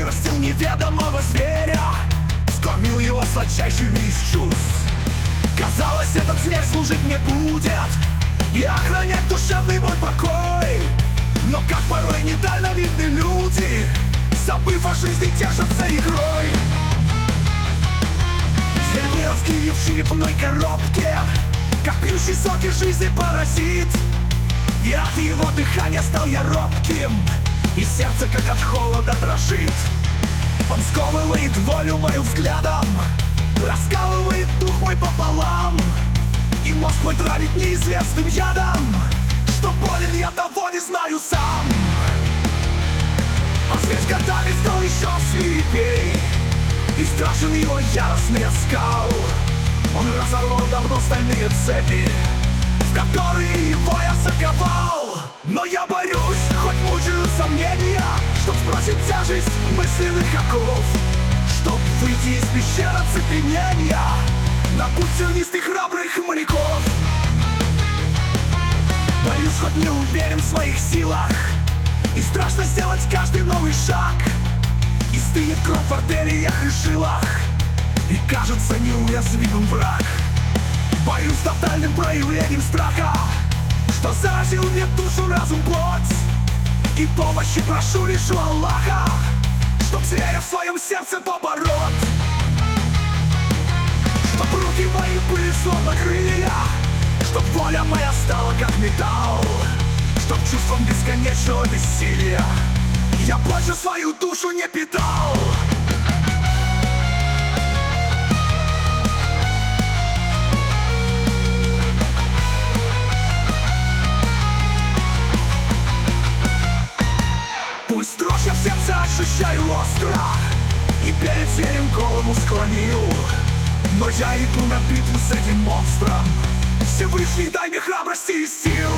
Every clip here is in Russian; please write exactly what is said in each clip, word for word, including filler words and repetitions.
вырастил неведомого зверя, скормил его сладчайшими из чувств. Казалось, этот зверь служить мне будет и охранять душевный мой покой. Но как порой недальновидны люди, забыв о жизни, тешатся игрой. Зверь вырос в черепной коробке, как пьющий соки жизни паразит. И от его дыхания стал я робким, и сердце как от холода дрожит. Он сковывает волю мою взглядом, раскалывает дух мой пополам, и мозг мой травит неизвестным ядом. Что болен, я того не знаю сам. А зверь годами стал еще свирепей, и страшен его яростный оскал. Он разорвал давно стальные цепи, в которые его я заковал. Но я борюсь, хоть мучают сомнения, чтоб сбросить тяжесть мысленных оков, чтоб выйти из пещеры оцепенения на путь тернистых храбрых моряков. Борюсь, хоть не уверен в своих силах, и страшно сделать каждый новый шаг. И стынет кровь в артериях и жилах, и кажется неуязвимым враг. Боюсь тотальным проявлением страха, что заразил мне душу, разум, плоть. И помощи прошу лишь у Аллаха, чтоб зверя в своем сердце побороть. Чтоб руки мои были словно крылья, чтоб воля моя стала как металл, чтоб чувством бесконечного бессилия я больше свою душу не питал. Пусть дрожь я в сердце ощущаю остро, и перед зверем голову склонил, но я иду на битву с этим монстром. Всевышний, дай мне храбрости и сил.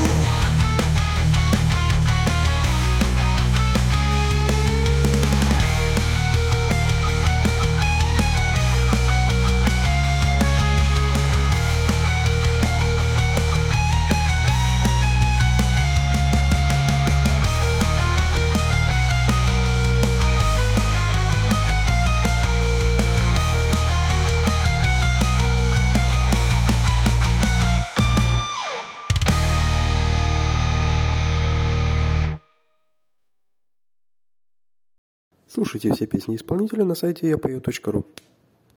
Слушайте все песни исполнителя на сайте я пою точка ру.